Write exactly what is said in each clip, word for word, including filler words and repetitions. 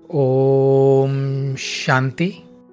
ओम शांति।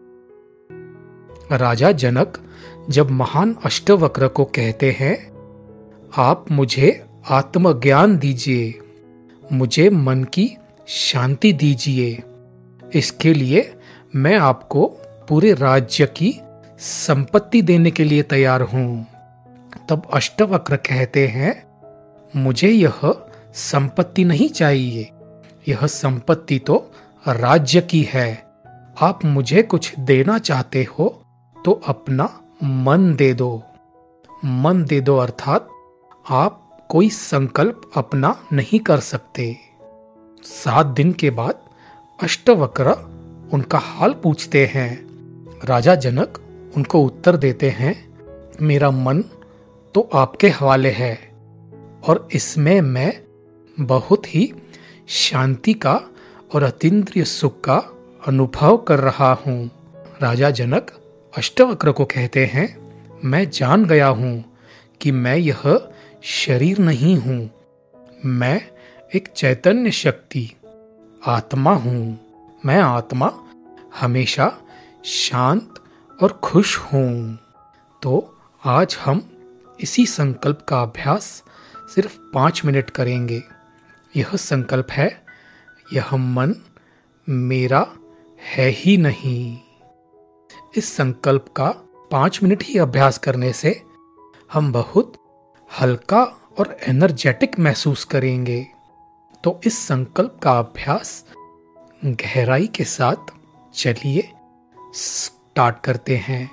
राजा जनक जब महान अष्टवक्र को कहते हैं, आप मुझे आत्मज्ञान दीजिए, मुझे मन की शांति दीजिए, इसके लिए मैं आपको पूरे राज्य की संपत्ति देने के लिए तैयार हूं। तब अष्टवक्र कहते हैं, मुझे यह संपत्ति नहीं चाहिए, यह संपत्ति तो राज्य की है। आप मुझे कुछ देना चाहते हो तो अपना मन दे दो। मन दे दो अर्थात आप कोई संकल्प अपना नहीं कर सकते। सात दिन के बाद अष्टवक्र उनका हाल पूछते हैं। राजा जनक उनको उत्तर देते हैं, मेरा मन तो आपके हवाले है और इसमें मैं बहुत ही शांति का और अतीन्द्रिय सुख का अनुभव कर रहा हूं। राजा जनक अष्टवक्र को कहते हैं, मैं जान गया हूं कि मैं यह शरीर नहीं हूं, मैं एक चैतन्य शक्ति आत्मा हूं। मैं आत्मा हमेशा शांत और खुश हूं। तो आज हम इसी संकल्प का अभ्यास सिर्फ पाँच मिनट करेंगे। यह संकल्प है, यह मन मेरा है ही नहीं। इस संकल्प का पाँच मिनट ही अभ्यास करने से हम बहुत हल्का और एनर्जेटिक महसूस करेंगे। तो इस संकल्प का अभ्यास गहराई के साथ चलिए स्टार्ट करते हैं।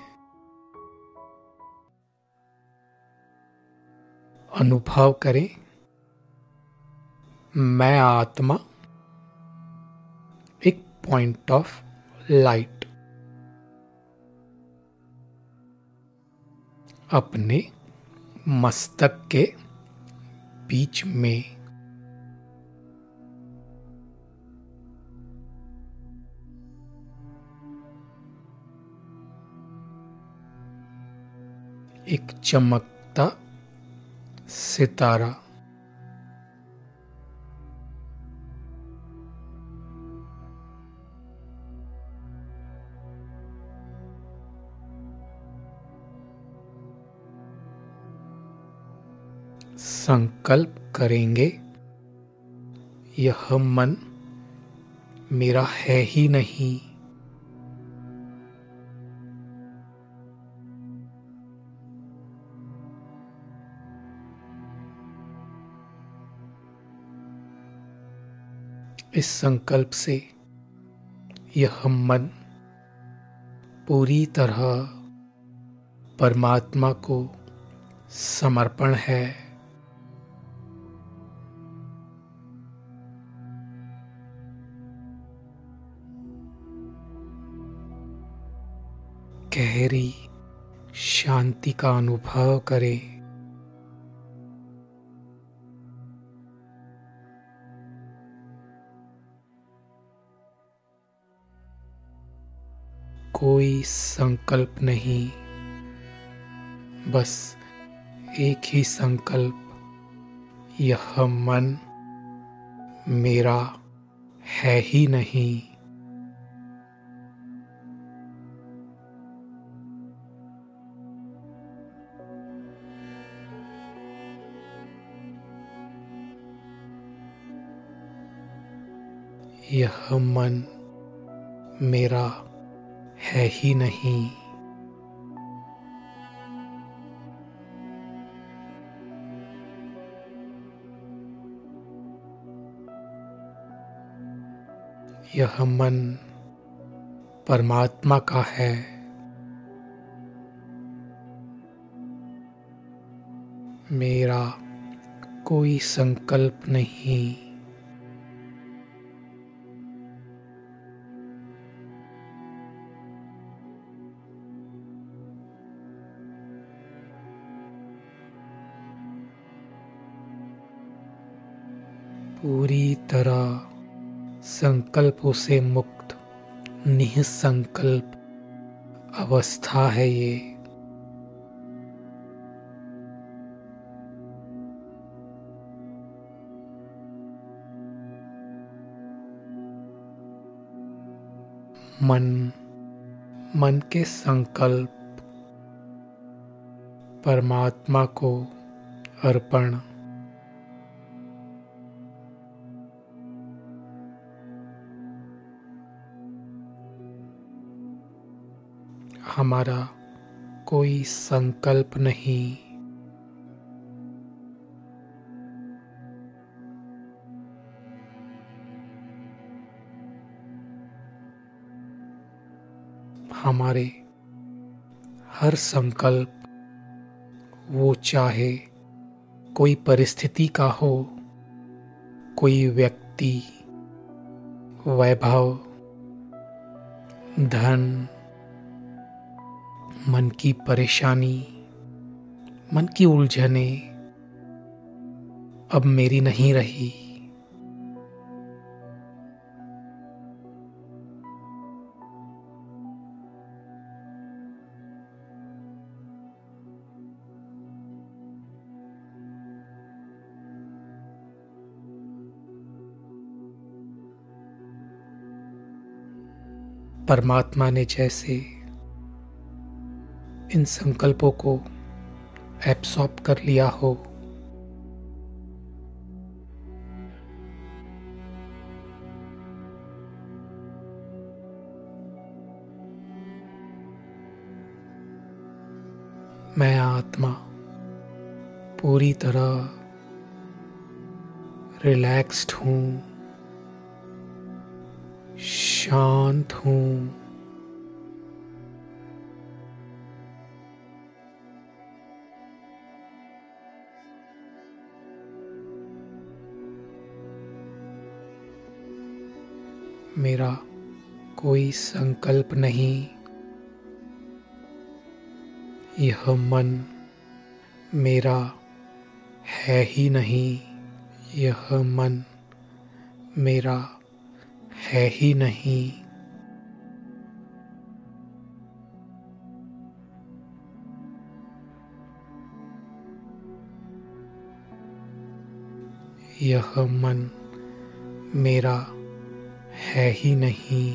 अनुभव करें, मैं आत्मा एक पॉइंट ऑफ लाइट अपने मस्तक के बीच में। एक चमकता सितारा संकल्प करेंगे, यह मन मेरा है ही नहीं। इस संकल्प से यह मन पूरी तरह परमात्मा को समर्पण है। गहरी शांति का अनुभव करें। कोई संकल्प नहीं, बस एक ही संकल्प, यह मन मेरा है ही नहीं। यह मन मेरा है ही नहीं। यह मन परमात्मा का है। मेरा कोई संकल्प नहीं। पूरी तरह संकल्पों से मुक्त निःसंकल्प अवस्था है ये। मन मन के संकल्प परमात्मा को अर्पण। हमारा कोई संकल्प नहीं, हमारे हर संकल्प, वो चाहे कोई परिस्थिति का हो, कोई व्यक्ति, वैभव, धन, मन की परेशानी, मन की उलझने अब मेरी नहीं रही। परमात्मा ने जैसे इन संकल्पों को एब्सॉर्ब कर लिया हो, मैं आत्मा पूरी तरह रिलैक्स्ड हूँ, शांत हूँ। मेरा कोई संकल्प नहीं, यह मन मेरा है ही नहीं, यह मन मेरा है ही नहीं। यह मन मेरा है ही नहीं।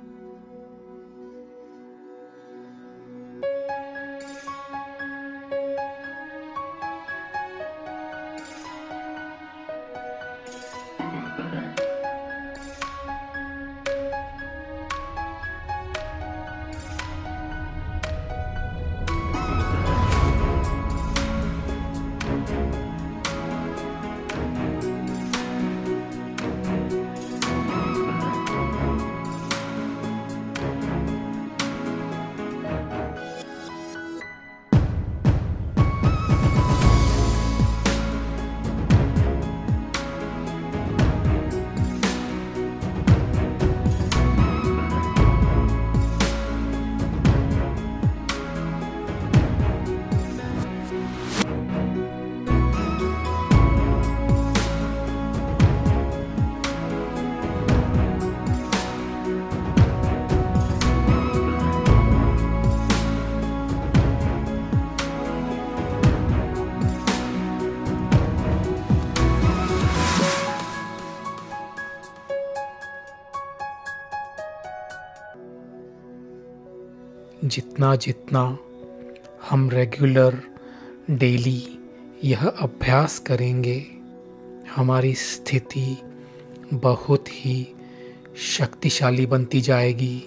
जितना जितना हम रेगुलर डेली यह अभ्यास करेंगे, हमारी स्थिति बहुत ही शक्तिशाली बनती जाएगी।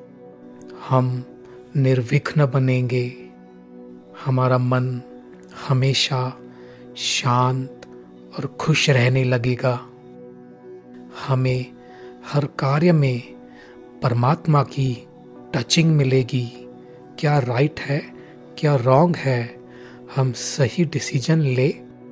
हम निर्विघ्न बनेंगे, हमारा मन हमेशा शांत और खुश रहने लगेगा। हमें हर कार्य में परमात्मा की टचिंग मिलेगी। क्या राइट है, क्या रॉन्ग है, हम सही डिसीजन ले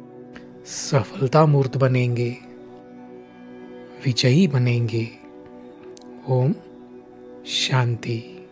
सफलता मूर्त बनेंगे, विजयी बनेंगे। ओम शांति।